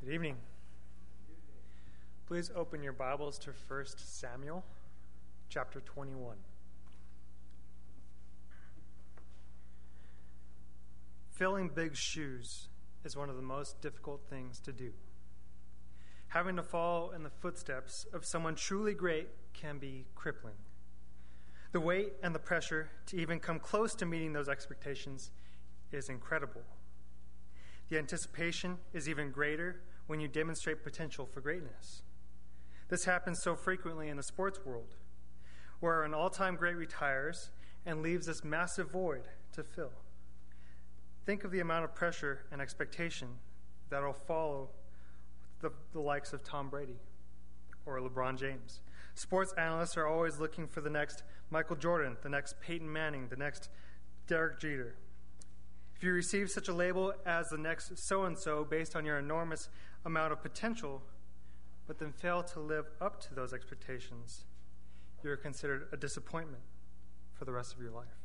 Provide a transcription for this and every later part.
Good evening. Please open your Bibles to 1 Samuel chapter 21. Filling big shoes is one of the most difficult things to do. Having to follow in the footsteps of someone truly great can be crippling. The weight and the pressure to even come close to meeting those expectations is incredible. The anticipation is even greater when you demonstrate potential for greatness. This happens so frequently in the sports world, where an all-time great retires and leaves this massive void to fill. Think of the amount of pressure and expectation that will follow the likes of Tom Brady or LeBron James. Sports analysts are always looking for the next Michael Jordan, the next Peyton Manning, the next Derek Jeter. If you receive such a label as the next so-and-so based on your enormous amount of potential, but then fail to live up to those expectations, you are considered a disappointment for the rest of your life.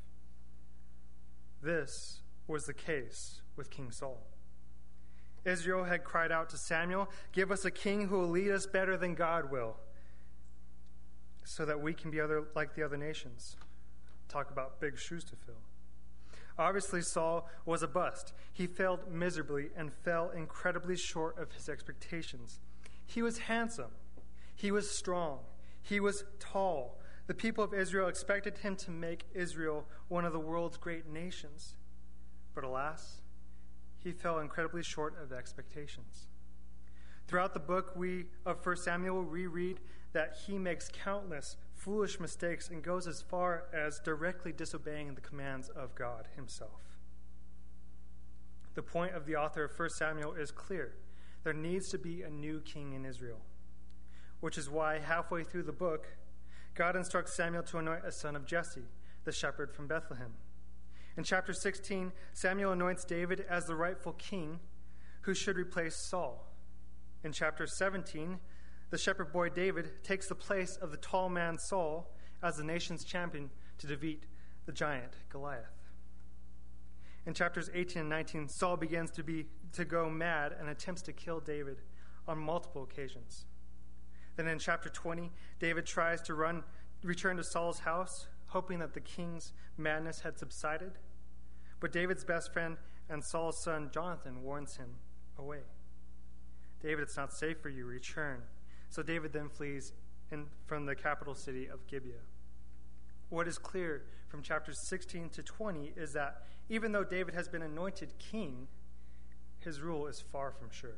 This was the case with King Saul. Israel had cried out to Samuel, "Give us a king who will lead us better than God will, so that we can be like the other nations." Talk about big shoes to fill. Obviously, Saul was a bust. He failed miserably and fell incredibly short of his expectations. He was handsome. He was strong. He was tall. The people of Israel expected him to make Israel one of the world's great nations. But alas, he fell incredibly short of expectations. Throughout the book of 1 Samuel, we read that he makes countless foolish mistakes and goes as far as directly disobeying the commands of God himself. The point of the author of 1 Samuel is clear. There needs to be a new king in Israel, which is why halfway through the book, God instructs Samuel to anoint a son of Jesse, the shepherd from Bethlehem. In chapter 16, Samuel anoints David as the rightful king who should replace Saul. In chapter 17, the shepherd boy David takes the place of the tall man Saul as the nation's champion to defeat the giant Goliath. In chapters 18 and 19, Saul begins to go mad and attempts to kill David on multiple occasions. Then in chapter 20, David tries to return to Saul's house, hoping that the king's madness had subsided. But David's best friend and Saul's son Jonathan warns him away. "David, it's not safe for you. Return." So David then flees from the capital city of Gibeah. What is clear from chapters 16 to 20 is that even though David has been anointed king, his rule is far from sure.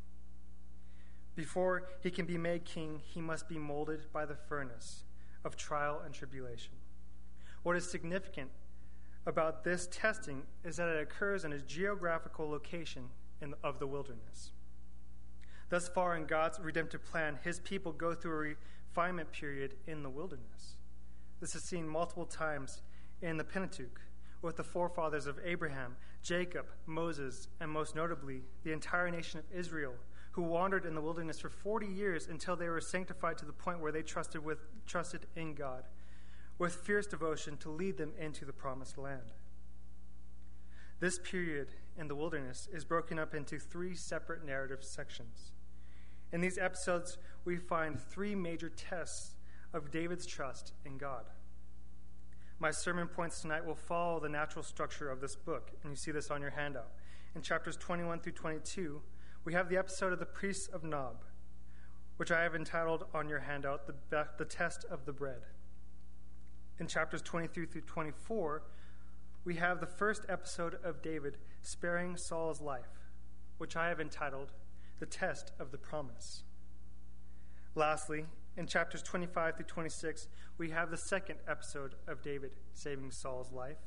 Before he can be made king, he must be molded by the furnace of trial and tribulation. What is significant about this testing is that it occurs in a geographical location of the wilderness. Thus far in God's redemptive plan, his people go through a refinement period in the wilderness. This is seen multiple times in the Pentateuch, with the forefathers of Abraham, Jacob, Moses, and most notably, the entire nation of Israel, who wandered in the wilderness for 40 years until they were sanctified to the point where they trusted in God, with fierce devotion to lead them into the promised land. This period in the wilderness is broken up into 3 separate narrative sections. In these episodes, we find 3 major tests of David's trust in God. My sermon points tonight will follow the natural structure of this book, and you see this on your handout. In chapters 21 through 22, we have the episode of the priests of Nob, which I have entitled on your handout, the test of the bread. In chapters 23 through 24, we have the first episode of David sparing Saul's life, which I have entitled the test of the promise. Lastly, in chapters 25 through 26, we have the second episode of David sparing Saul's life,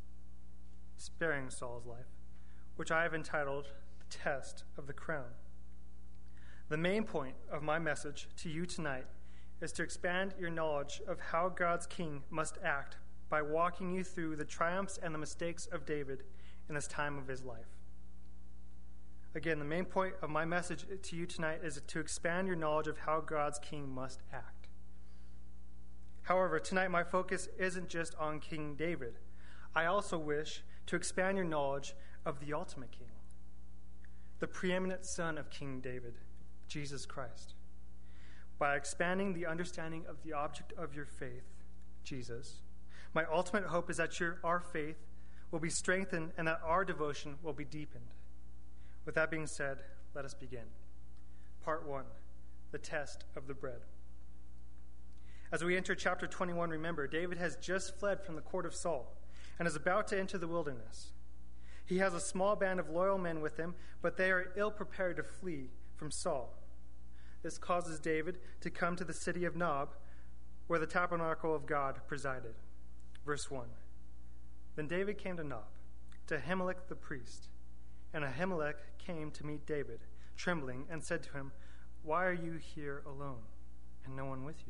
which I have entitled the test of the crown. The main point of my message to you tonight is to expand your knowledge of how God's king must act by walking you through the triumphs and the mistakes of David in this time of his life. Again, the main point of my message to you tonight is to expand your knowledge of how God's king must act. However, tonight my focus isn't just on King David. I also wish to expand your knowledge of the ultimate king. the preeminent son of King David, Jesus Christ. By expanding the understanding of the object of your faith, Jesus, my ultimate hope is that our faith will be strengthened and that our devotion will be deepened. With that being said, let us begin. Part 1, the test of the bread. As we enter chapter 21, remember, David has just fled from the court of Saul and is about to enter the wilderness. He has a small band of loyal men with him, but they are ill-prepared to flee from Saul. This causes David to come to the city of Nob, where the tabernacle of God presided. Verse 1. Then David came to Nob, to Ahimelech the priest. And Ahimelech came to meet David, trembling, and said to him, "Why are you here alone, and no one with you?"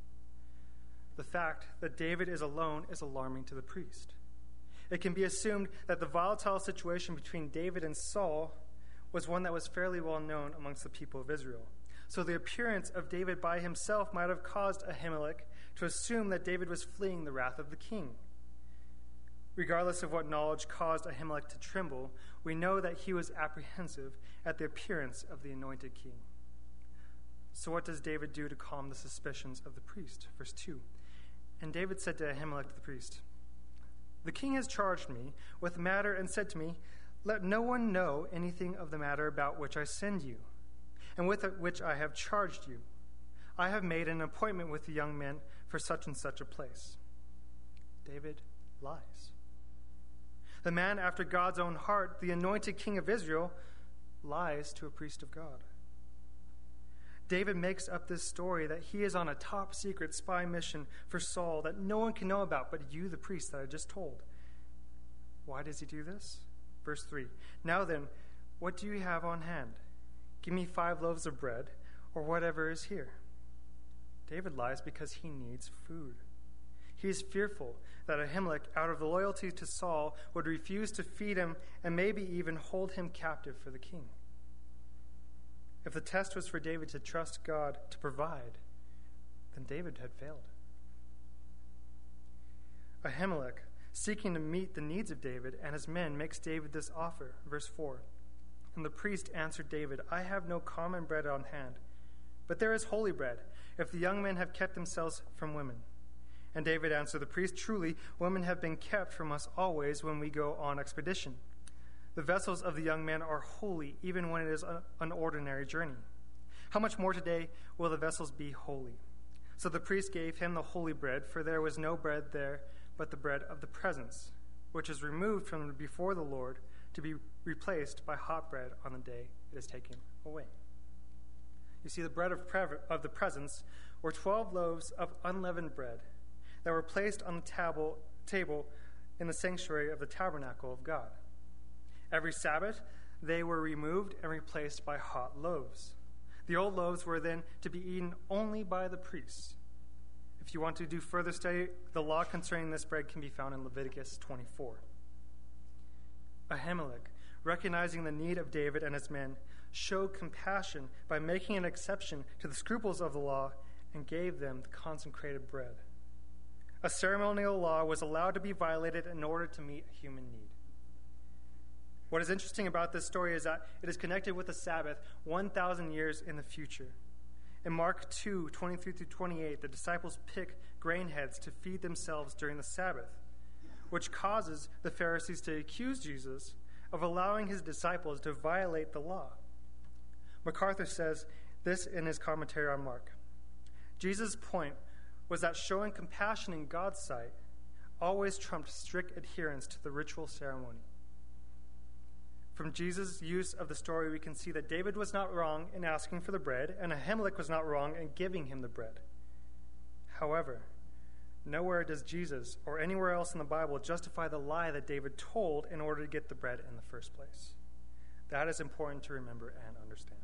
The fact that David is alone is alarming to the priest. It can be assumed that the volatile situation between David and Saul was one that was fairly well known amongst the people of Israel. So the appearance of David by himself might have caused Ahimelech to assume that David was fleeing the wrath of the king. Regardless of what knowledge caused Ahimelech to tremble, we know that he was apprehensive at the appearance of the anointed king. So what does David do to calm the suspicions of the priest? Verse 2. And David said to Ahimelech the priest, "The king has charged me with the matter and said to me, 'Let no one know anything of the matter about which I send you, and with which I have charged you. I have made an appointment with the young men for such and such a place.'" David lies. The man after God's own heart, the anointed king of Israel, lies to a priest of God. David makes up this story that he is on a top secret spy mission for Saul that no one can know about but you, the priest that I just told. Why does he do this? Verse 3. Now then, what do you have on hand? Give me 5 loaves of bread, or whatever is here. David lies because he needs food. He is fearful that Ahimelech, out of loyalty to Saul, would refuse to feed him and maybe even hold him captive for the king. If the test was for David to trust God to provide, then David had failed. Ahimelech, seeking to meet the needs of David and his men, makes David this offer. Verse 4. And the priest answered David, "I have no common bread on hand, but there is holy bread, if the young men have kept themselves from women." And David answered the priest, "Truly, women have been kept from us always when we go on expedition. The vessels of the young men are holy, even when it is an ordinary journey. How much more today will the vessels be holy?" So the priest gave him the holy bread, for there was no bread there but the bread of the presence, which is removed from before the Lord to be replaced by hot bread on the day it is taken away. You see, the bread of the presence were 12 loaves of unleavened bread that were placed on the table in the sanctuary of the tabernacle of God. Every Sabbath, they were removed and replaced by hot loaves. The old loaves were then to be eaten only by the priests. If you want to do further study, the law concerning this bread can be found in Leviticus 24. Ahimelech, recognizing the need of David and his men, showed compassion by making an exception to the scruples of the law and gave them the consecrated bread. A ceremonial law was allowed to be violated in order to meet a human need. What is interesting about this story is that it is connected with the Sabbath 1,000 years in the future. In Mark 2, 23-28, the disciples pick grain heads to feed themselves during the Sabbath, which causes the Pharisees to accuse Jesus of allowing his disciples to violate the law. MacArthur says this in his commentary on Mark. Jesus' point was that showing compassion in God's sight always trumped strict adherence to the ritual ceremony. From Jesus' use of the story, we can see that David was not wrong in asking for the bread, and Ahimelech was not wrong in giving him the bread. However, nowhere does Jesus or anywhere else in the Bible justify the lie that David told in order to get the bread in the first place. That is important to remember and understand.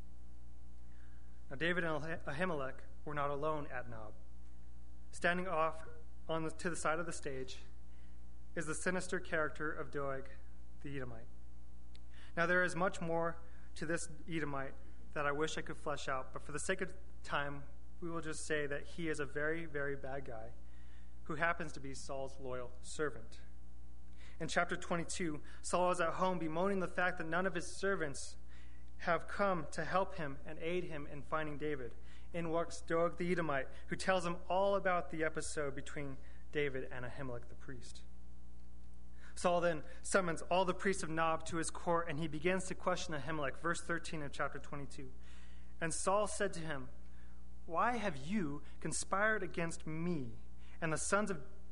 Now, David and Ahimelech were not alone at Nob. Standing off to the side of the stage is the sinister character of Doeg the Edomite. Now, there is much more to this Edomite that I wish I could flesh out, but for the sake of time, we will just say that he is a very, very bad guy who happens to be Saul's loyal servant. In chapter 22, Saul is at home bemoaning the fact that none of his servants have come to help him and aid him in finding David. In walks Doeg the Edomite, who tells him all about the episode between David and Ahimelech the priest. Saul then summons all the priests of Nob to his court, and he begins to question Ahimelech. Verse 13 of chapter 22. And Saul said to him, "Why have you conspired against me and the son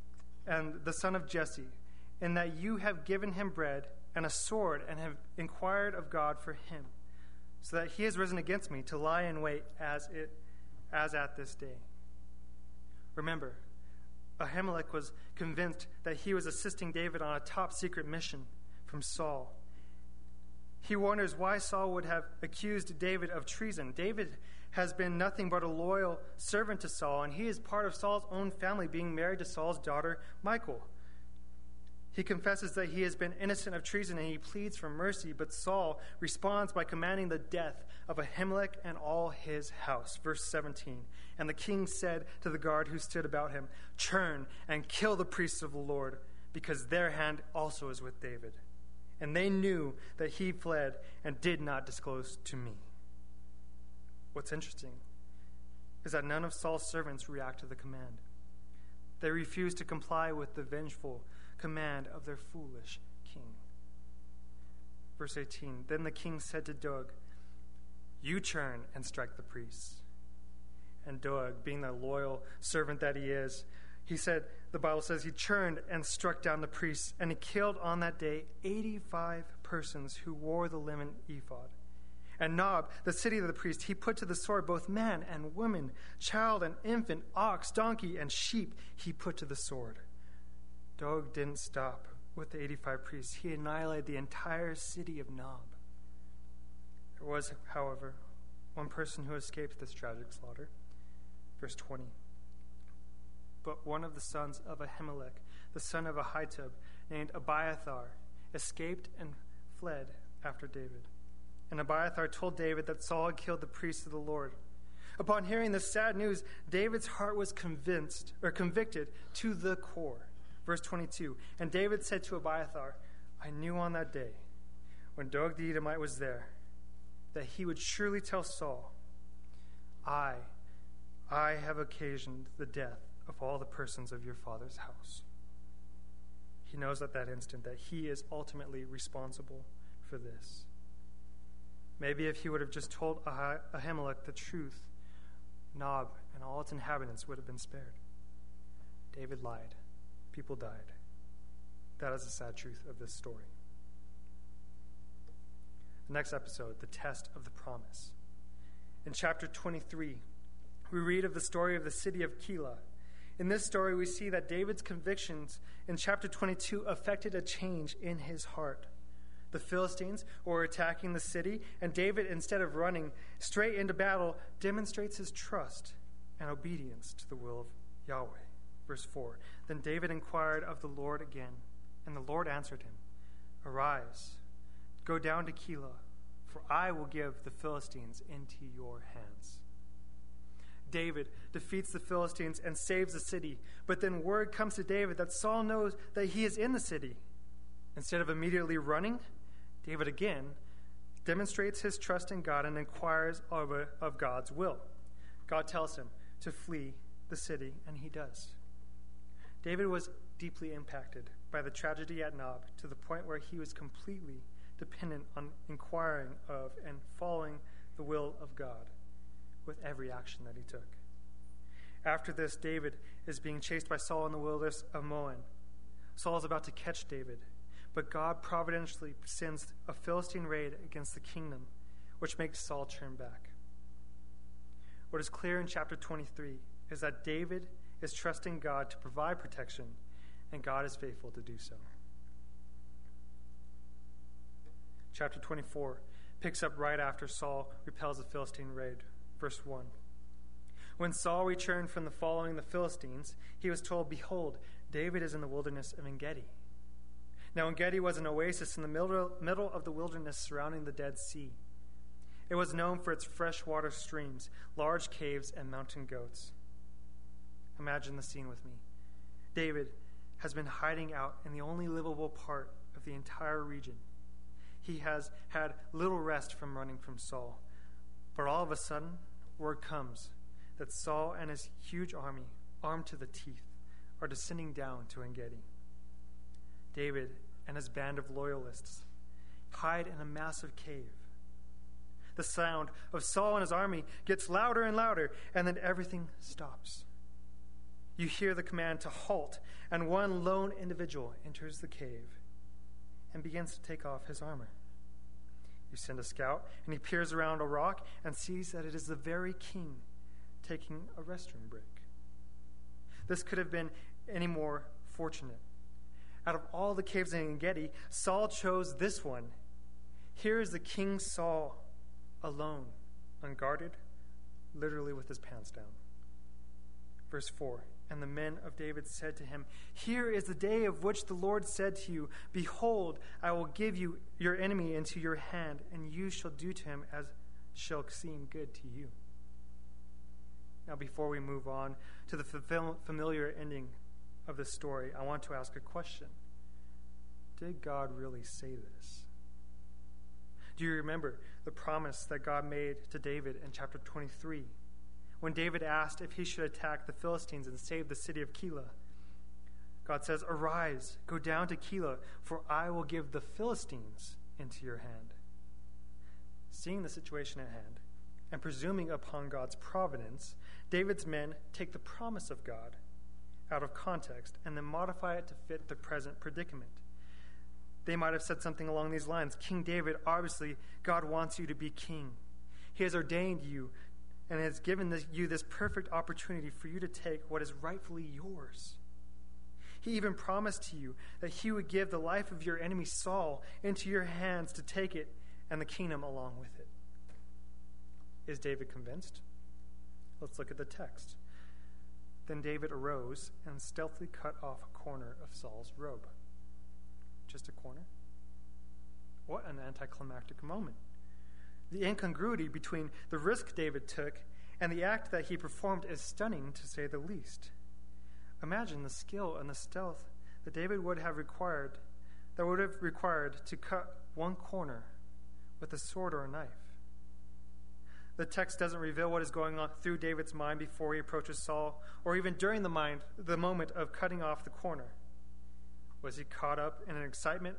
of Jesse, in that you have given him bread and a sword, and have inquired of God for him, so that he has risen against me to lie in wait as at this day?" Remember, Ahimelech was convinced that he was assisting David on a top secret mission from Saul. He wonders why Saul would have accused David of treason. David has been nothing but a loyal servant to Saul, and he is part of Saul's own family, being married to Saul's daughter, Michal. He confesses that he has been innocent of treason, and he pleads for mercy, but Saul responds by commanding the death of Ahimelech and all his house. Verse 17, and the king said to the guard who stood about him, "Turn and kill the priests of the Lord, because their hand also is with David." And they knew that he fled and did not disclose to me. What's interesting is that none of Saul's servants react to the command. They refuse to comply with the vengeful command of their foolish king. Verse 18, then the king said to Doeg, "You turn and strike the priests." And Doeg, being the loyal servant that he is, the Bible says he turned and struck down the priests, and he killed on that day 85 persons who wore the linen ephod. And Nob, the city of the priest, he put to the sword both man and woman, child and infant, ox, donkey, and sheep he put to the sword. Doeg didn't stop with the 85 priests. He annihilated the entire city of Nob. There was, however, one person who escaped this tragic slaughter. Verse 20. But one of the sons of Ahimelech, the son of Ahitub, named Abiathar, escaped and fled after David. And Abiathar told David that Saul had killed the priests of the Lord. Upon hearing this sad news, David's heart was convicted to the core. Verse 22, and David said to Abiathar, "I knew on that day, when Doeg the Edomite was there, that he would surely tell Saul, I have occasioned the death of all the persons of your father's house." He knows at that instant that he is ultimately responsible for this. Maybe if he would have just told Ahimelech the truth, Nob and all its inhabitants would have been spared. David lied. People died. That is the sad truth of this story. The next episode, the test of the promise. In chapter 23, we read of the story of the city of Keilah. In this story, we see that David's convictions in chapter 22 affected a change in his heart. The Philistines were attacking the city, and David, instead of running straight into battle, demonstrates his trust and obedience to the will of Yahweh. Verse 4, then David inquired of the Lord again, and the Lord answered him, "Arise, go down to Keilah, for I will give the Philistines into your hands." David defeats the Philistines and saves the city, but then word comes to David that Saul knows that he is in the city. Instead of immediately running, David again demonstrates his trust in God and inquires of God's will. God tells him to flee the city, and he does. David was deeply impacted by the tragedy at Nob to the point where he was completely dependent on inquiring of and following the will of God with every action that he took. After this, David is being chased by Saul in the wilderness of Moab. Saul is about to catch David, but God providentially sends a Philistine raid against the kingdom, which makes Saul turn back. What is clear in chapter 23 is that David is trusting God to provide protection, and God is faithful to do so. Chapter 24 picks up right after Saul repels the Philistine raid. Verse 1. When Saul returned from following the Philistines, he was told, "Behold, David is in the wilderness of En-Gedi." Now En-Gedi was an oasis in the middle of the wilderness surrounding the Dead Sea. It was known for its freshwater streams, large caves, and mountain goats. Imagine the scene with me. David has been hiding out in the only livable part of the entire region. he has had little rest from running from Saul. But all of a sudden, word comes that Saul and his huge army, armed to the teeth, are descending down to En-Gedi. David and his band of loyalists hide in a massive cave. The sound of Saul and his army gets louder and louder, and then everything stops. You hear the command to halt, and one lone individual enters the cave and begins to take off his armor. You send a scout, and he peers around a rock and sees that it is the very king taking a restroom break. This could have been any more fortunate. Out of all the caves in En-Gedi, Saul chose this one. Here is the King Saul, alone, unguarded, literally with his pants down. Verse 4, and the men of David said to him, here is the day of which the Lord said to you, behold, I will give you your enemy into your hand, and you shall do to him as shall seem good to you. Now, before we move on to the familiar ending of the story, I want to ask a question. Did God really say this? Do you remember the promise that God made to David in chapter 23? When David asked if he should attack the Philistines and save the city of Keilah, God says, arise, go down to Keilah, for I will give the Philistines into your hand. Seeing the situation at hand and presuming upon God's providence, David's men take the promise of God out of context and then modify it to fit the present predicament. They might have said something along these lines. King David, obviously, God wants you to be king. He has ordained you and has given you this perfect opportunity for you to take what is rightfully yours. He even promised to you that he would give the life of your enemy Saul into your hands to take it and the kingdom along with it. Is David convinced? Let's look at the text. Then David arose and stealthily cut off a corner of Saul's robe. Just a corner? What an anticlimactic moment. The incongruity between the risk David took and the act that he performed is stunning, to say the least. Imagine the skill and the stealth that David would have required to cut one corner with a sword or a knife. The text doesn't reveal what is going on through David's mind before he approaches Saul, or even during the moment of cutting off the corner. Was he caught up in the excitement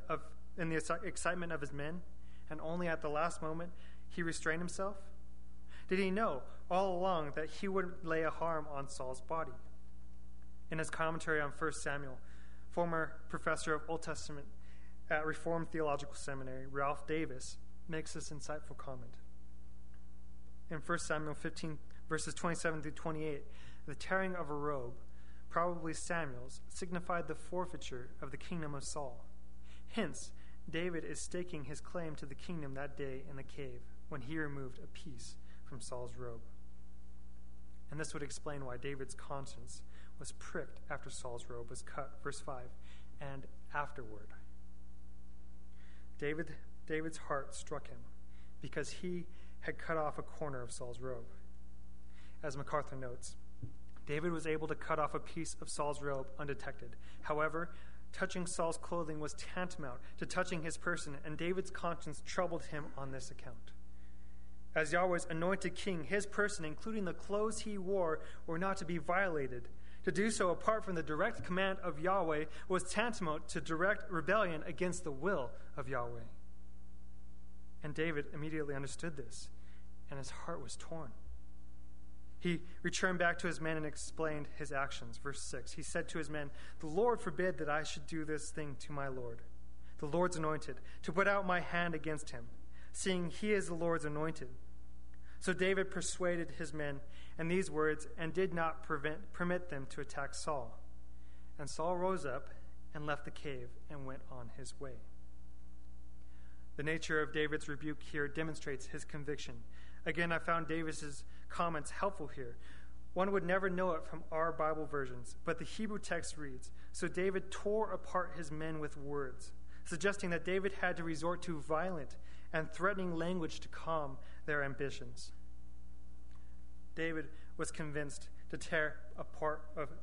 of his men, and only at the last moment he restrained himself? Did he know all along that he would lay a harm on Saul's body? In his commentary on 1 Samuel, former professor of Old Testament at Reformed Theological Seminary, Ralph Davis, makes this insightful comment. In 1 Samuel 15, verses 27 through 28, the tearing of a robe, probably Samuel's, signified the forfeiture of the kingdom of Saul. Hence, David is staking his claim to the kingdom that day in the cave when he removed a piece from Saul's robe. And this would explain why David's conscience was pricked after Saul's robe was cut, verse 5, and afterward. David's heart struck him because he had cut off a corner of Saul's robe. As MacArthur notes, David was able to cut off a piece of Saul's robe undetected. However, touching Saul's clothing was tantamount to touching his person, and David's conscience troubled him on this account. As Yahweh's anointed king, his person, including the clothes he wore, were not to be violated. To do so apart from the direct command of Yahweh was tantamount to direct rebellion against the will of Yahweh. And David immediately understood this, and his heart was torn. He returned back to his men and explained his actions. Verse 6, he said to his men, "The Lord forbid that I should do this thing to my Lord, the Lord's anointed, to put out my hand against him, seeing he is the Lord's anointed." So David persuaded his men in these words and did not permit them to attack Saul. And Saul rose up and left the cave and went on his way. The nature of David's rebuke here demonstrates his conviction. Again, I found Davis's comments helpful here. One would never know it from our Bible versions, but the Hebrew text reads, "So David tore apart his men with words," suggesting that David had to resort to violent and threatening language to calm their ambitions. David was convinced to tear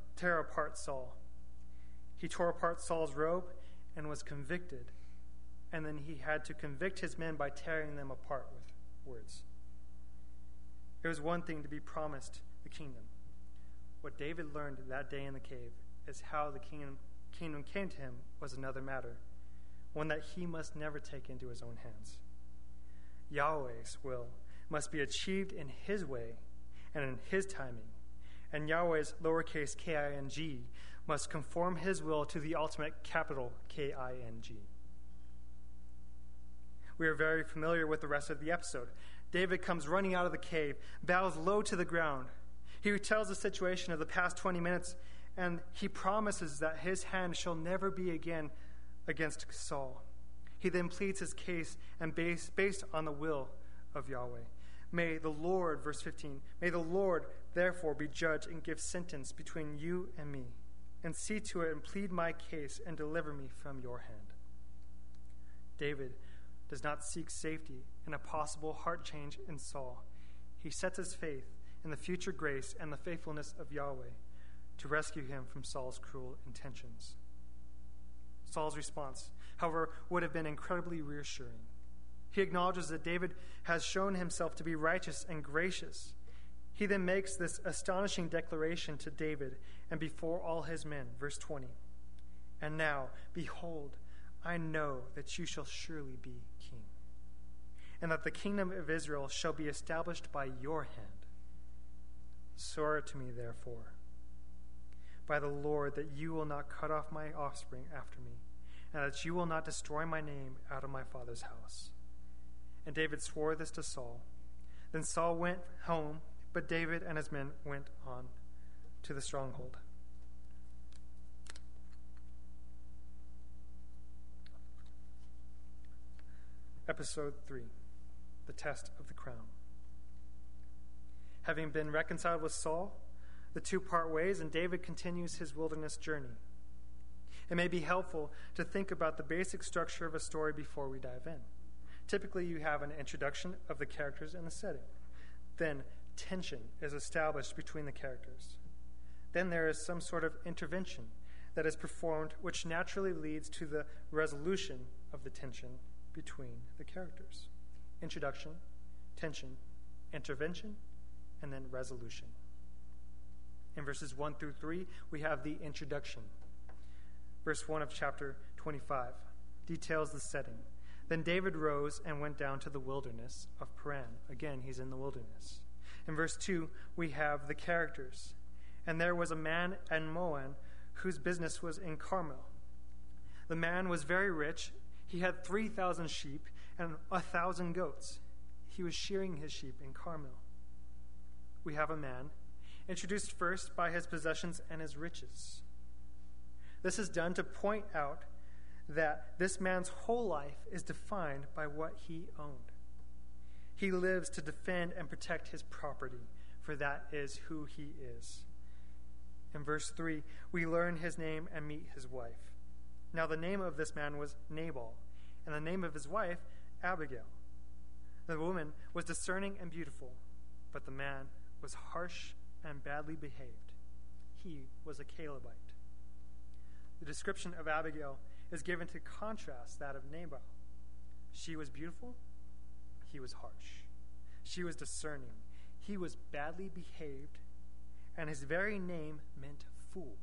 apart Saul. He tore apart Saul's robe and was convicted and then he had to convict his men by tearing them apart with words. It was one thing to be promised the kingdom. What David learned that day in the cave is how the kingdom came to him was another matter, one that he must never take into his own hands. Yahweh's will must be achieved in his way and in his timing, and Yahweh's lowercase K-I-N-G must conform his will to the ultimate capital K-I-N-G. We are very familiar with the rest of the episode. David comes running out of the cave, bows low to the ground. He retells the situation of the past 20 minutes, and he promises that his hand shall never be again against Saul. He then pleads his case and based on the will of Yahweh. May the Lord, verse 15, may the Lord therefore be judge and give sentence between you and me, and see to it and plead my case and deliver me from your hand. David does not seek safety in a possible heart change in Saul. He sets his faith in the future grace and the faithfulness of Yahweh to rescue him from Saul's cruel intentions. Saul's response, however, would have been incredibly reassuring. He acknowledges that David has shown himself to be righteous and gracious. He then makes this astonishing declaration to David and before all his men, verse 20. And now, behold, I know that you shall surely be king, and that the kingdom of Israel shall be established by your hand. Swear to me, therefore, by the Lord, that you will not cut off my offspring after me, and that you will not destroy my name out of my father's house. And David swore this to Saul. Then Saul went home, but David and his men went on to the stronghold. Episode 3, the test of the crown. Having been reconciled with Saul, the two part ways, and David continues his wilderness journey. It may be helpful to think about the basic structure of a story before we dive in. Typically, you have an introduction of the characters and the setting. Then, tension is established between the characters. Then there is some sort of intervention that is performed, which naturally leads to the resolution of the tension between the characters. Introduction, tension, intervention, and then resolution. In verses 1 through 3, we have the introduction. Verse 1 of chapter 25 details the setting. Then David rose and went down to the wilderness of Paran. Again, he's in the wilderness. In verse 2, we have the characters. And there was a man in Moab whose business was in Carmel. The man was very rich. He had 3,000 sheep and 1,000 goats. He was shearing his sheep in Carmel. We have a man introduced first by his possessions and his riches. This is done to point out that this man's whole life is defined by what he owned. He lives to defend and protect his property, for that is who he is. In verse 3, we learn his name and meet his wife. Now the name of this man was Nabal, and the name of his wife, Abigail. The woman was discerning and beautiful, but the man was harsh and badly behaved. He was a Calebite. The description of Abigail is given to contrast that of Nabal. She was beautiful. He was harsh. She was discerning. He was badly behaved, and his very name meant fool.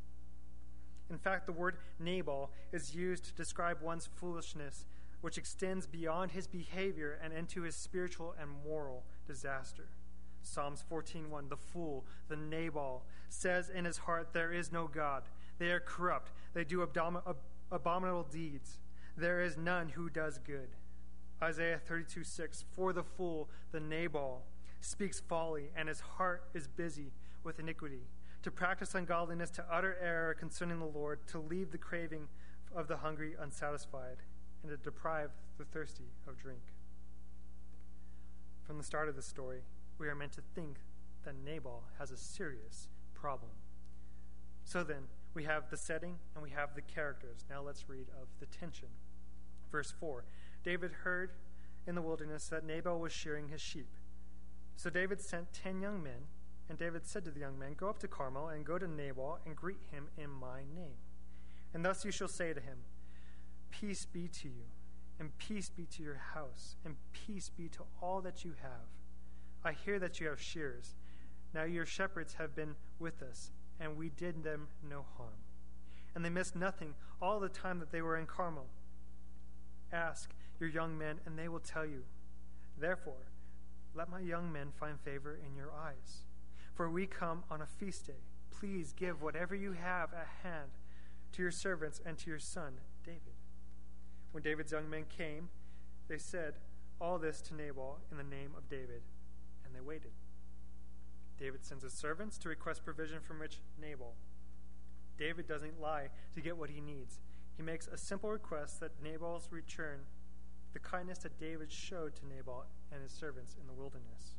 In fact, the word Nabal is used to describe one's foolishness, which extends beyond his behavior and into his spiritual and moral disaster. Psalms 14:1, the fool, the Nabal, says in his heart, there is no God. They are corrupt. They do abominable deeds. There is none who does good. Isaiah 32:6, for the fool, the Nabal, speaks folly, and his heart is busy with iniquity, to practice ungodliness, to utter error concerning the Lord, to leave the craving of the hungry unsatisfied, and to deprive the thirsty of drink. From the start of the story, we are meant to think that Nabal has a serious problem. So then, we have the setting and we have the characters. Now let's read of the tension. Verse 4, David heard in the wilderness that Nabal was shearing his sheep. So David sent 10 young men, and David said to the young men, go up to Carmel and go to Nabal and greet him in my name. And thus you shall say to him, peace be to you. and peace be to your house, and peace be to all that you have. I hear that you have shears. Now your shepherds have been with us, and we did them no harm. And they missed nothing all the time that they were in Carmel. Ask your young men, and they will tell you. Therefore, let my young men find favor in your eyes. For we come on a feast day. Please give whatever you have at hand to your servants and to your son, David. When David's young men came, they said all this to Nabal in the name of David, and they waited. David sends his servants to request provision from rich Nabal. David doesn't lie to get what he needs. He makes a simple request that Nabal's return the kindness that David showed to Nabal and his servants in the wilderness.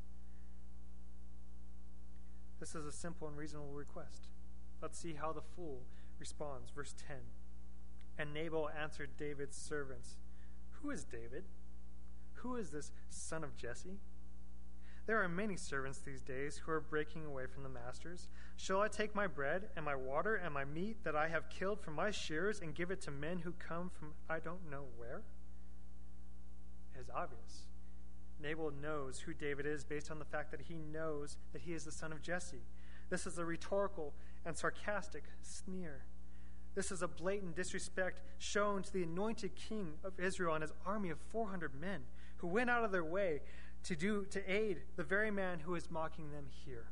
This is a simple and reasonable request. Let's see how the fool responds. Verse 10. And Nabal answered David's servants, "Who is David? Who is this son of Jesse? There are many servants these days who are breaking away from the masters. Shall I take my bread and my water and my meat that I have killed from my shearers and give it to men who come from I don't know where?" It is obvious. Nabal knows who David is based on the fact that he knows that he is the son of Jesse. This is a rhetorical and sarcastic sneer. This is a blatant disrespect shown to the anointed king of Israel and his army of 400 men who went out of their way to aid the very man who is mocking them here.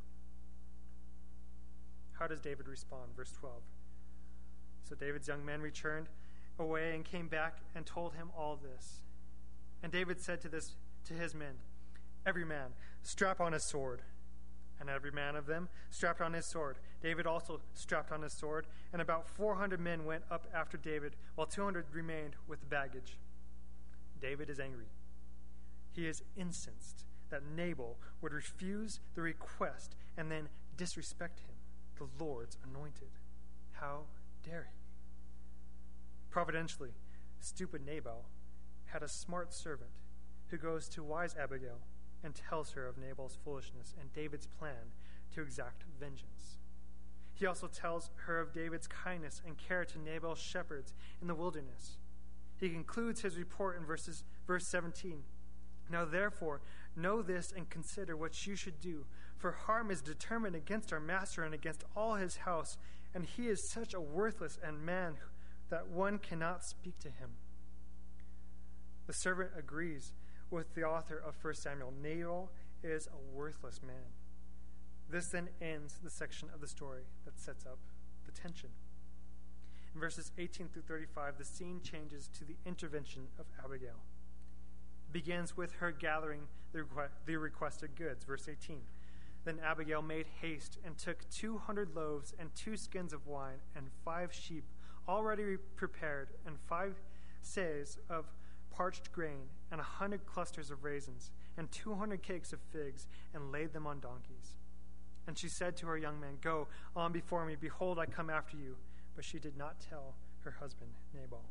How does David respond? Verse 12. So David's young men returned away and came back and told him all this. And David said to his men, "Every man strap on his sword." And every man of them strapped on his sword. David also strapped on his sword, and about 400 men went up after David, while 200 remained with the baggage. David is angry. He is incensed that Nabal would refuse the request and then disrespect him, the Lord's anointed. How dare he? Providentially, stupid Nabal had a smart servant who goes to wise Abigail and tells her of Nabal's foolishness and David's plan to exact vengeance. He also tells her of David's kindness and care to Nabal's shepherds in the wilderness. He concludes his report in verse 17. Now therefore, know this and consider what you should do, for harm is determined against our master and against all his house, and he is such a worthless man that one cannot speak to him. The servant agrees with the author of 1 Samuel. Nabal is a worthless man. This then ends the section of the story that sets up the tension. In verses 18 through 35, the scene changes to the intervention of Abigail. It begins with her gathering the requested goods. Verse 18. Then Abigail made haste and took 200 loaves and 2 skins of wine and 5 sheep already prepared and 5 seahs of parched grain and 100 clusters of raisins and 200 cakes of figs, and laid them on donkeys. And she said to her young men, "Go on before me. Behold, I come after you." But she did not tell her husband Nabal.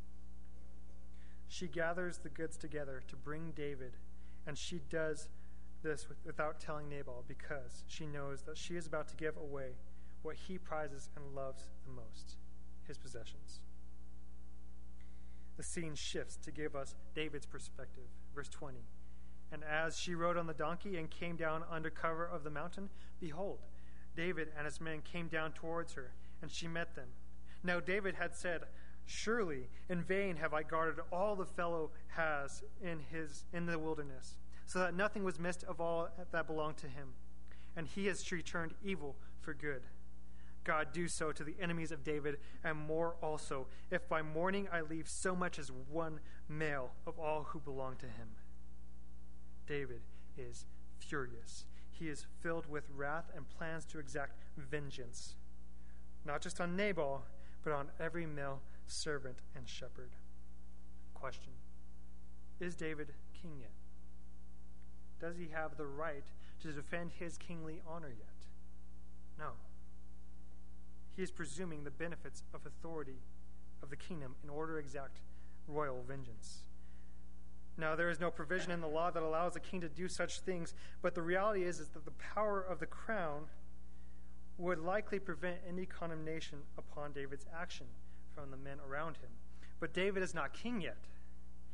She gathers the goods together to bring David, and she does this without telling Nabal because she knows that she is about to give away what he prizes and loves the most, his possessions. The scene shifts to give us David's perspective. Verse 20. And as she rode on the donkey and came down under cover of the mountain, behold, David and his men came down towards her, and she met them. Now David had said, "Surely in vain have I guarded all the fellow has in the wilderness, so that nothing was missed of all that belonged to him. And he has returned evil for good. God, do so to the enemies of David, and more also, if by morning I leave so much as one male of all who belong to him." David is furious. He is filled with wrath and plans to exact vengeance, not just on Nabal, but on every male servant and shepherd. Question: is David king yet? Does he have the right to defend his kingly honor yet? No. He is presuming the benefits of authority of the kingdom in order to exact royal vengeance. Now, there is no provision in the law that allows a king to do such things, but the reality is that the power of the crown would likely prevent any condemnation upon David's action from the men around him. But David is not king yet.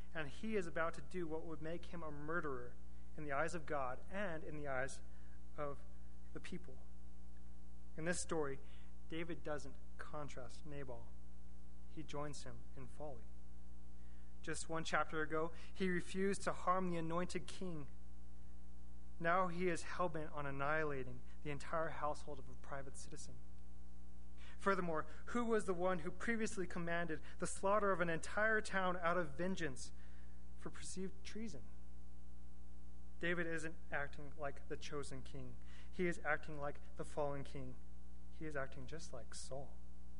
and he is about to do what would make him a murderer in the eyes of God and in the eyes of the people. In this story, David doesn't contrast Nabal. He joins him in folly. Just one chapter ago, he refused to harm the anointed king. Now he is hell-bent on annihilating the entire household of a private citizen. Furthermore, who was the one who previously commanded the slaughter of an entire town out of vengeance for perceived treason? David isn't acting like the chosen king. He is acting like the fallen king. He is acting just like Saul.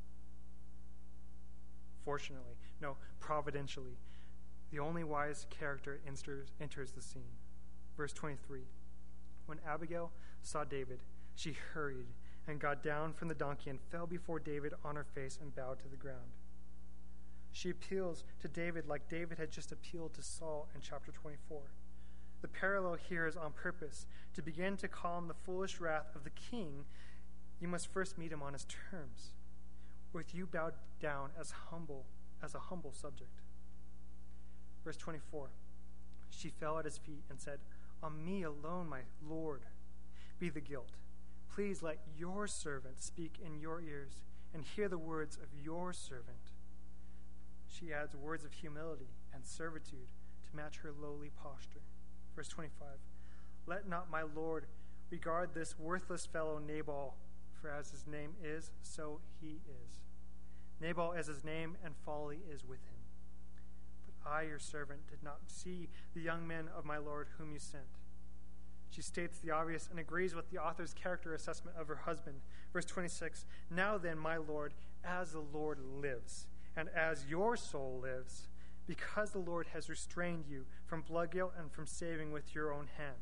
Fortunately, no, providentially, the only wise character enters the scene. Verse 23, when Abigail saw David, she hurried and got down from the donkey and fell before David on her face and bowed to the ground. She appeals to David like David had just appealed to Saul in chapter 24. The parallel here is on purpose. To begin to calm the foolish wrath of the king, you must first meet him on his terms, with you bowed down as a humble subject. Verse 24, she fell at his feet and said, on me alone, my Lord, be the guilt. Please let your servant speak in your ears and hear the words of your servant. She adds words of humility and servitude to match her lowly posture. Verse 25, let not my Lord regard this worthless fellow Nabal, for as his name is, so he is. Nabal is his name, and folly is with him. But I, your servant, did not see the young men of my Lord whom you sent. She states the obvious and agrees with the author's character assessment of her husband. Verse 26, now then, my Lord, as the Lord lives, and as your soul lives, because the Lord has restrained you from blood guilt and from saving with your own hand.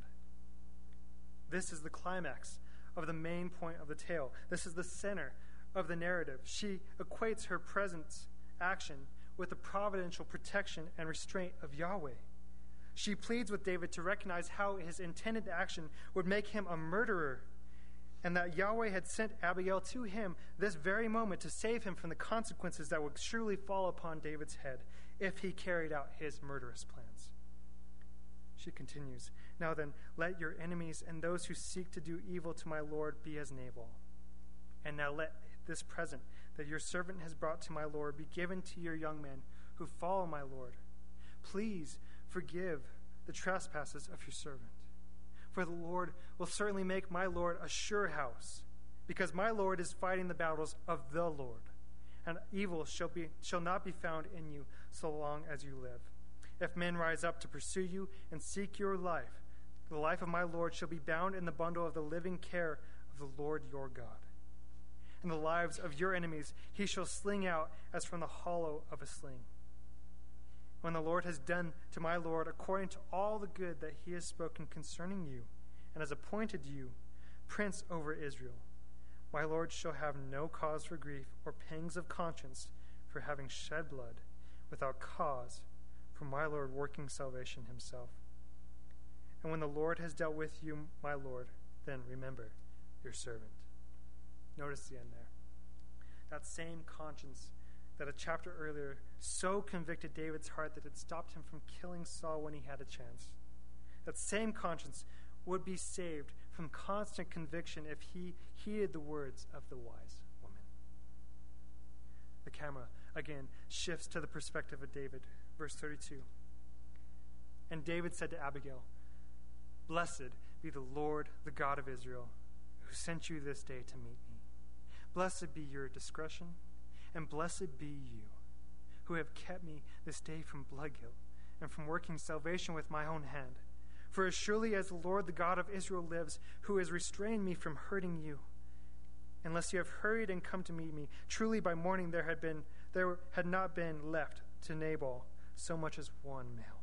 This is the climax of the main point of the tale. This is the center of the narrative. She equates her present action with the providential protection and restraint of Yahweh. She pleads with David to recognize how his intended action would make him a murderer, and that Yahweh had sent Abigail to him this very moment to save him from the consequences that would surely fall upon David's head if he carried out his murderous plans. She continues, now then, let your enemies and those who seek to do evil to my Lord be as Nabal. And now let this present that your servant has brought to my Lord be given to your young men who follow my Lord. Please forgive the trespasses of your servant. For the Lord will certainly make my Lord a sure house, because my Lord is fighting the battles of the Lord, and evil shall not be found in you so long as you live. If men rise up to pursue you and seek your life, the life of my Lord shall be bound in the bundle of the living care of the Lord your God. And the lives of your enemies he shall sling out as from the hollow of a sling. When the Lord has done to my Lord according to all the good that he has spoken concerning you, and has appointed you prince over Israel, my Lord shall have no cause for grief or pangs of conscience for having shed blood without cause, for my Lord working salvation himself. And when the Lord has dealt with you, my Lord, then remember your servant. Notice the end there. That same conscience that a chapter earlier so convicted David's heart that it stopped him from killing Saul when he had a chance. That same conscience would be saved from constant conviction if he heeded the words of the wise woman. The camera, again, shifts to the perspective of David. Verse 32. And David said to Abigail, blessed be the Lord, the God of Israel, who sent you this day to meet me. Blessed be your discretion, and blessed be you, who have kept me this day from blood guilt, and from working salvation with my own hand. For as surely as the Lord, the God of Israel lives, who has restrained me from hurting you, unless you have hurried and come to meet me, truly by morning there had not been left to Nabal so much as one male.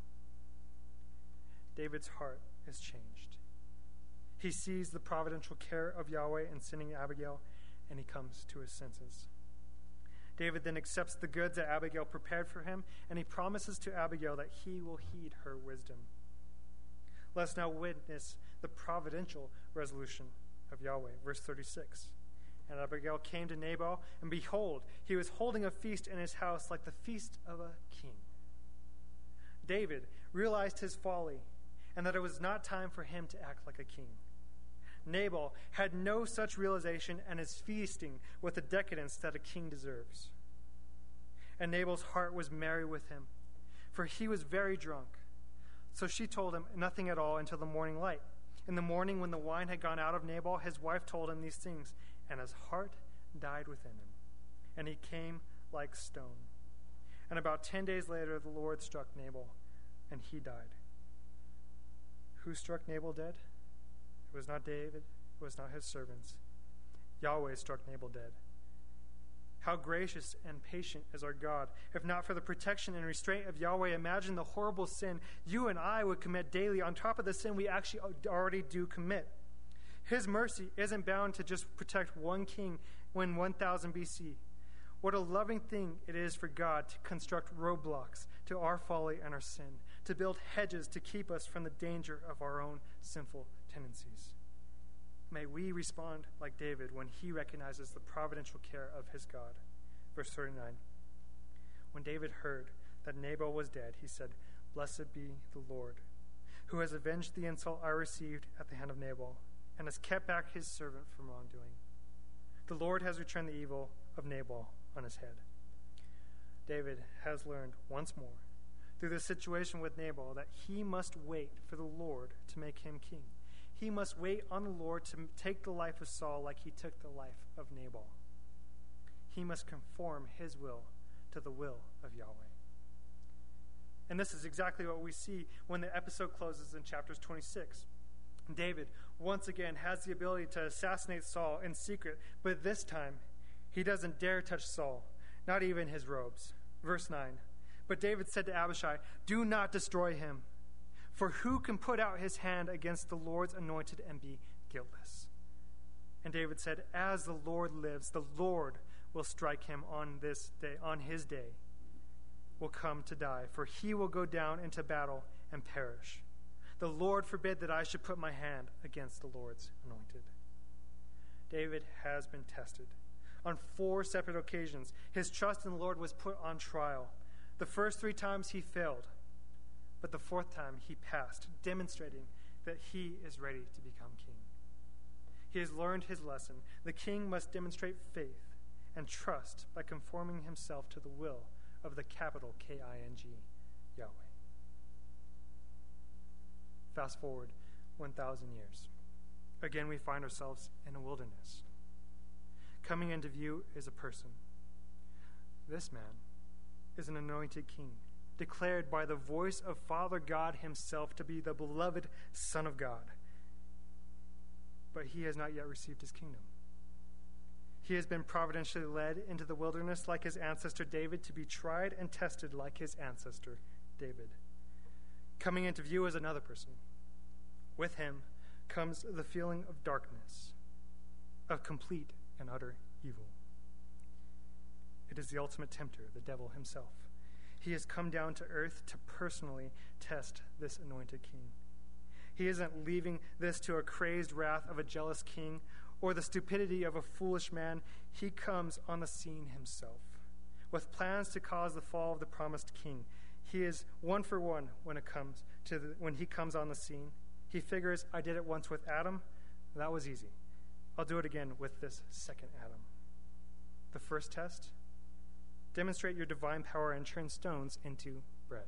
David's heart is changed. He sees the providential care of Yahweh in sending Abigail, and he comes to his senses. David then accepts the goods that Abigail prepared for him, and he promises to Abigail that he will heed her wisdom. Let's now witness the providential resolution of Yahweh. Verse 36. And Abigail came to Nabal, and behold, he was holding a feast in his house like the feast of a king. David realized his folly and that it was not time for him to act like a king. Nabal had no such realization and is feasting with the decadence that a king deserves. And Nabal's heart was merry with him, for he was very drunk. So she told him nothing at all until the morning light. In the morning, when the wine had gone out of Nabal, his wife told him these things, and his heart died within him, and he came like stone. And about 10 days later, the Lord struck Nabal, and he died. Who struck Nabal dead? It was not David, it was not his servants. Yahweh struck Nabal dead. How gracious and patient is our God. If not for the protection and restraint of Yahweh, imagine the horrible sin you and I would commit daily on top of the sin we actually already do commit. His mercy isn't bound to just protect one king when 1000 BC. What a loving thing it is for God to construct roadblocks to our folly and our sin, to build hedges to keep us from the danger of our own sinful tendencies. May we respond like David when he recognizes the providential care of his God. Verse 39. When David heard that Nabal was dead, he said, "Blessed be the Lord, who has avenged the insult I received at the hand of Nabal, and has kept back his servant from wrongdoing. The Lord has returned the evil of Nabal on his head." David has learned once more through this situation with Nabal that he must wait for the Lord to make him king. He must wait on the Lord to take the life of Saul like he took the life of Nabal. He must conform his will to the will of Yahweh. And this is exactly what we see when the episode closes in chapters 26. David once again has the ability to assassinate Saul in secret, but this time he doesn't dare touch Saul, not even his robes. Verse 9. But David said to Abishai, "Do not destroy him. For who can put out his hand against the Lord's anointed and be guiltless?" And David said, "As the Lord lives, the Lord will strike him on this day, on his day will come to die, for he will go down into battle and perish. The Lord forbid that I should put my hand against the Lord's anointed." David has been tested. On 4 separate occasions, his trust in the Lord was put on trial. The first 3 times he failed. But the 4th time he passed, demonstrating that he is ready to become king. He has learned his lesson. The king must demonstrate faith and trust by conforming himself to the will of the capital K-I-N-G, Yahweh. Fast forward 1,000 years. Again, we find ourselves in a wilderness. Coming into view is a person. This man is an anointed king, declared by the voice of Father God himself to be the beloved Son of God. But he has not yet received his kingdom. He has been providentially led into the wilderness like his ancestor David, to be tried and tested like his ancestor David. Coming into view is another person. With him comes the feeling of darkness, of complete and utter evil. It is the ultimate tempter, the devil himself. He has come down to earth to personally test this anointed king. He isn't leaving this to a crazed wrath of a jealous king or the stupidity of a foolish man. He comes on the scene himself with plans to cause the fall of the promised king. He is one for one when he comes on the scene. He figures, I did it once with Adam. That was easy. I'll do it again with this second Adam. The first test: demonstrate your divine power and turn stones into bread.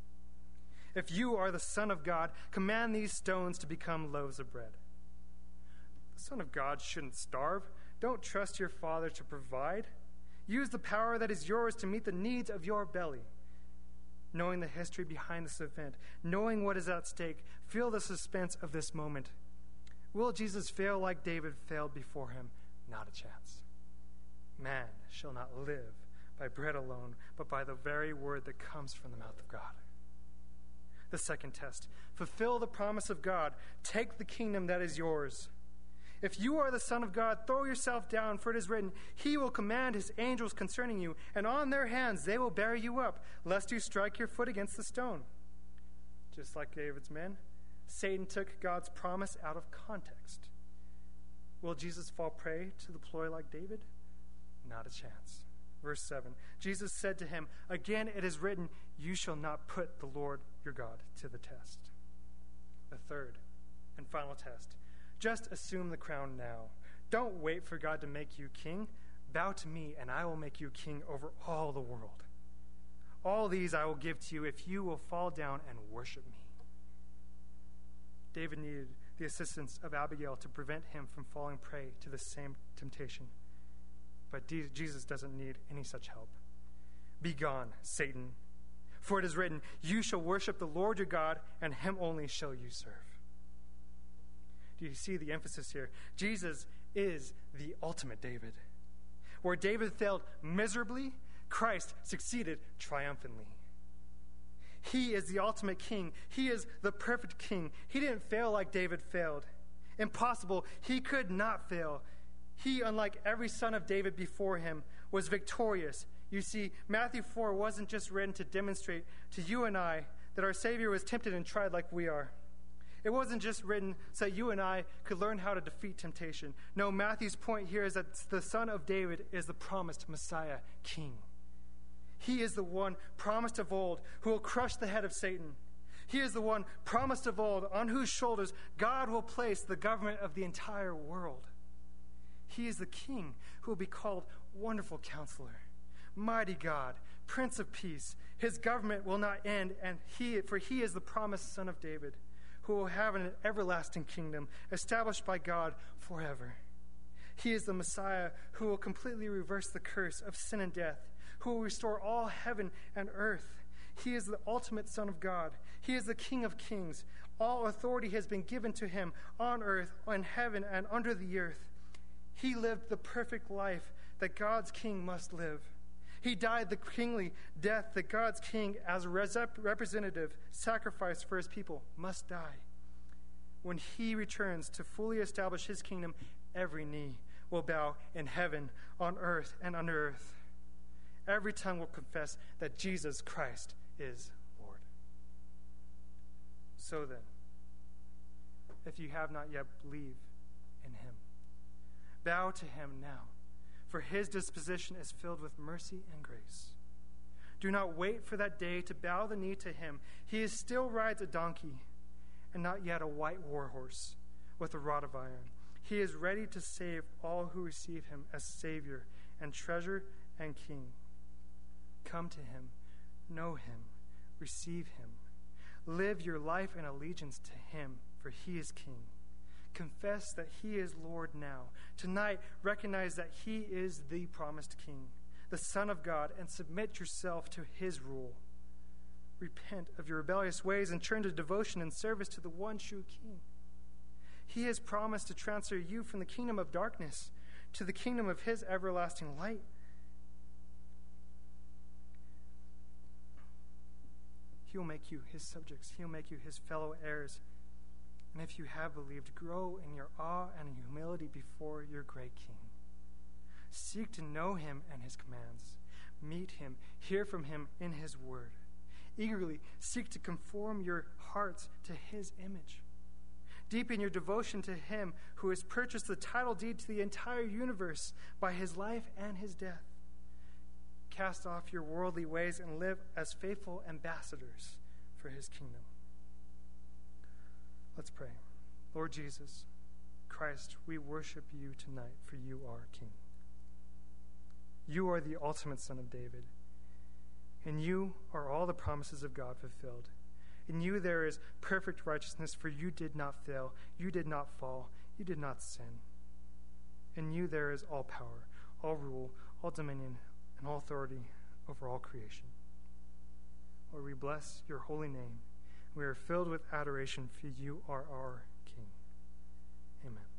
If you are the Son of God, command these stones to become loaves of bread. The Son of God shouldn't starve. Don't trust your Father to provide. Use the power that is yours to meet the needs of your belly. Knowing the history behind this event, knowing what is at stake, feel the suspense of this moment. Will Jesus fail like David failed before him? Not a chance. Man shall not live by bread alone, but by the very word that comes from the mouth of God. The second test: fulfill the promise of God. Take the kingdom that is yours. If you are the Son of God, throw yourself down, for it is written, He will command His angels concerning you, and on their hands they will bear you up, lest you strike your foot against the stone. Just like David's men, Satan took God's promise out of context. Will Jesus fall prey to the ploy like David? Not a chance. verse 7. Jesus said to him, "Again it is written, you shall not put the Lord your God to the test." The third and final test. Just assume the crown now. Don't wait for God to make you king. Bow to me, and I will make you king over all the world. All these I will give to you if you will fall down and worship me. David needed the assistance of Abigail to prevent him from falling prey to the same temptation. But Jesus doesn't need any such help. Be gone, Satan. For it is written, you shall worship the Lord your God, and him only shall you serve. Do you see the emphasis here? Jesus is the ultimate David. Where David failed miserably, Christ succeeded triumphantly. He is the ultimate king. He is the perfect king. He didn't fail like David failed. Impossible. He could not fail. He, unlike every son of David before him, was victorious. You see, Matthew 4 wasn't just written to demonstrate to you and I that our Savior was tempted and tried like we are. It wasn't just written so that you and I could learn how to defeat temptation. No, Matthew's point here is that the son of David is the promised Messiah king. He is the one promised of old who will crush the head of Satan. He is the one promised of old on whose shoulders God will place the government of the entire world. He is the king who will be called Wonderful Counselor, Mighty God, Prince of Peace. His government will not end, for he is the promised son of David, who will have an everlasting kingdom established by God forever. He is the Messiah who will completely reverse the curse of sin and death, who will restore all heaven and earth. He is the ultimate Son of God. He is the King of kings. All authority has been given to him on earth, in heaven, and under the earth. He lived the perfect life that God's king must live. He died the kingly death that God's king, as a representative sacrifice for his people, must die. When he returns to fully establish his kingdom, every knee will bow in heaven, on earth, and under earth. Every tongue will confess that Jesus Christ is Lord. So then, if you have not yet believed in him, bow to him now, for his disposition is filled with mercy and grace. Do not wait for that day to bow the knee to him. He still rides a donkey, and not yet a white war horse with a rod of iron. He is ready to save all who receive him as Savior and treasure and King. Come to him, know him, receive him. Live your life in allegiance to him, for he is King. Confess that he is Lord now. Tonight, recognize that he is the promised King, the Son of God, and submit yourself to his rule. Repent of your rebellious ways and turn to devotion and service to the one true King. He has promised to transfer you from the kingdom of darkness to the kingdom of his everlasting light. He will make you his subjects. He will make you his fellow heirs. And if you have believed, grow in your awe and humility before your great King. Seek to know him and his commands. Meet him, hear from him in his word. Eagerly seek to conform your hearts to his image. Deepen your devotion to him who has purchased the title deed to the entire universe by his life and his death. Cast off your worldly ways and live as faithful ambassadors for his kingdom. Let's pray. Lord Jesus, Christ, we worship you tonight, for you are King. You are the ultimate Son of David. In you are all the promises of God fulfilled. In you there is perfect righteousness, for you did not fail, you did not fall, you did not sin. In you there is all power, all rule, all dominion, and all authority over all creation. Lord, we bless your holy name. We are filled with adoration, for you are our King. Amen.